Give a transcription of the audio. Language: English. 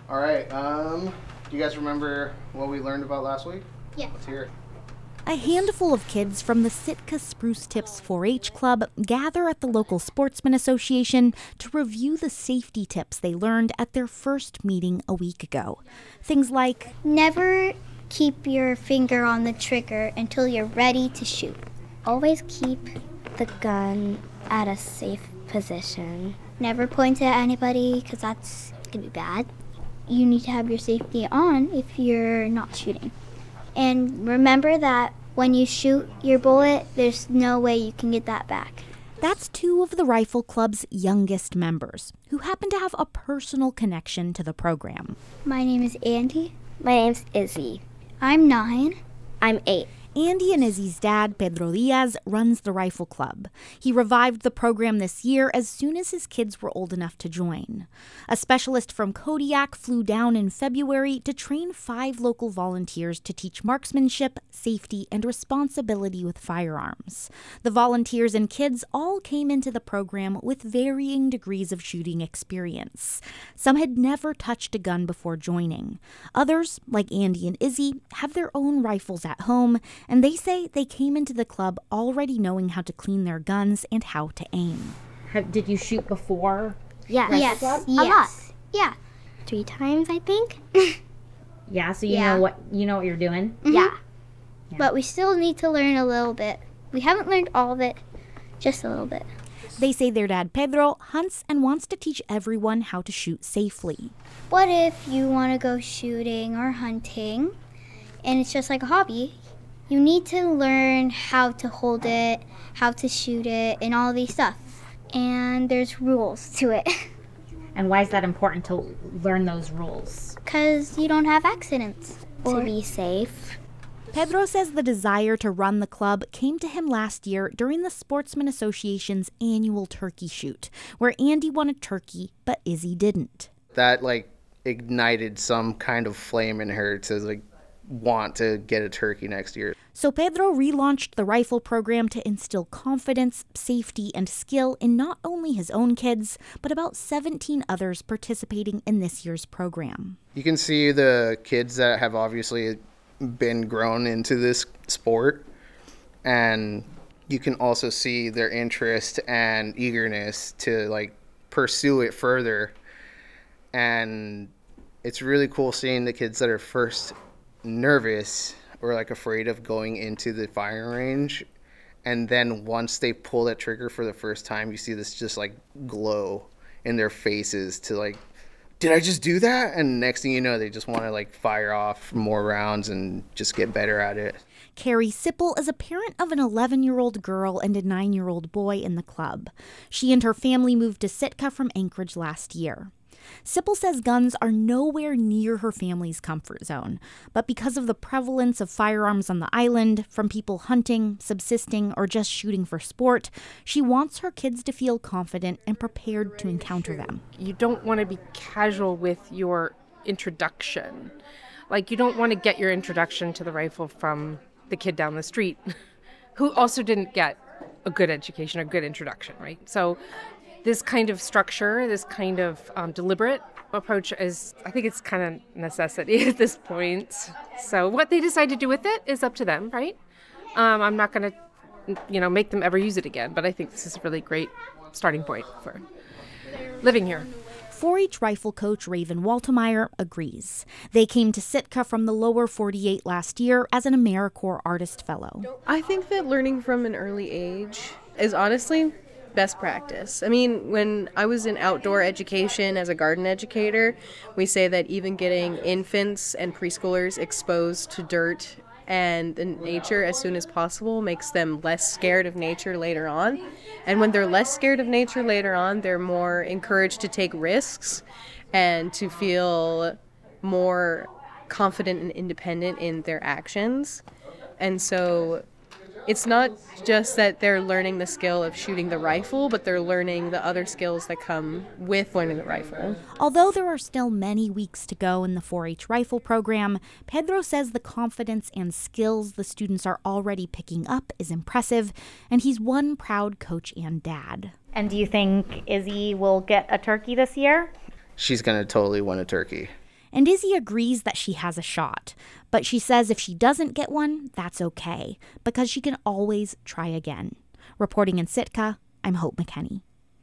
All right. Do you guys remember what we learned about last week? Yeah. Let's hear it. A handful of kids from the Sitka Spruce Tips 4-H Club gather at the local Sportsman Association to review the safety tips they learned at their first meeting a week ago. Things like, Never keep your finger on the trigger until you're ready to shoot. Always keep the gun at a safe position. Never point at anybody because that's going to be bad. You need to have your safety on if you're not shooting. And remember that when you shoot your bullet, there's no way you can get that back. that's two of the Rifle Club's youngest members, who happen to have a personal connection to the program. My name is Andy. My name's Izzy. I'm 9. I'm 8. Andy and Izzy's dad, Pedro Diaz, runs the Rifle Club. He revived the program this year as soon as his kids were old enough to join. A specialist from Kodiak flew down in February to train 5 local volunteers to teach marksmanship, safety, and responsibility with firearms. The volunteers and kids all came into the program with varying degrees of shooting experience. Some had never touched a gun before joining. Others, like Andy and Izzy, have their own rifles at home, and they say they came into the club already knowing how to clean their guns and how to aim. Did you shoot before? Yes. Yes. A lot. Yes. Yeah. 3 times, I think. Yeah, so you Yeah. know what you're doing? Yeah. But we still need to learn a little bit. We haven't learned all of it, just a little bit. They say their dad, Pedro, hunts and wants to teach everyone how to shoot safely. What if you want to go shooting or hunting and it's just like a hobby? You need to learn how to hold it, how to shoot it, and all these stuff. And there's rules to it. And why is that important to learn those rules? Because you don't have accidents. To be safe. Pedro says the desire to run the club came to him last year during the Sportsman Association's annual turkey shoot, where Andy won a turkey, but Izzy didn't. That ignited some kind of flame in her to want to get a turkey next year. So Pedro relaunched the rifle program to instill confidence, safety, and skill in not only his own kids, but about 17 others participating in this year's program. You can see the kids that have obviously been grown into this sport, and you can also see their interest and eagerness to pursue it further. And it's really cool seeing the kids that are first nervous or afraid of going into the firing range, and then once they pull that trigger for the first time, you see this just glow in their faces to did I just do that? And next thing you know, they just want to fire off more rounds and just get better at it. Carrie Sipple is a parent of an 11-year-old girl and a 9-year-old boy in the club. She and her family moved to Sitka from Anchorage last year. Sipple says guns are nowhere near her family's comfort zone, but because of the prevalence of firearms on the island, from people hunting, subsisting, or just shooting for sport, she wants her kids to feel confident and prepared to encounter them. You don't want to be casual with your introduction. You don't want to get your introduction to the rifle from the kid down the street who also didn't get a good education, a good introduction, right? So this kind of structure, this kind of deliberate approach I think it's kind of necessity at this point. So what they decide to do with it is up to them, right? I'm not going to, make them ever use it again, but I think this is a really great starting point for living here. 4-H rifle coach Raven Waltemeyer agrees. They came to Sitka from the lower 48 last year as an AmeriCorps Artist Fellow. I think that learning from an early age is honestly best practice. I mean, when I was in outdoor education as a garden educator, we say that even getting infants and preschoolers exposed to dirt and nature as soon as possible makes them less scared of nature later on. And when they're less scared of nature later on, they're more encouraged to take risks and to feel more confident and independent in their actions. And so it's not just that they're learning the skill of shooting the rifle, but they're learning the other skills that come with learning the rifle. Although there are still many weeks to go in the 4-H rifle program, Pedro says the confidence and skills the students are already picking up is impressive, and he's one proud coach and dad. And do you think Izzy will get a turkey this year? She's going to totally win a turkey. And Izzy agrees that she has a shot, but she says if she doesn't get one, that's okay, because she can always try again. Reporting in Sitka, I'm Hope McKenney.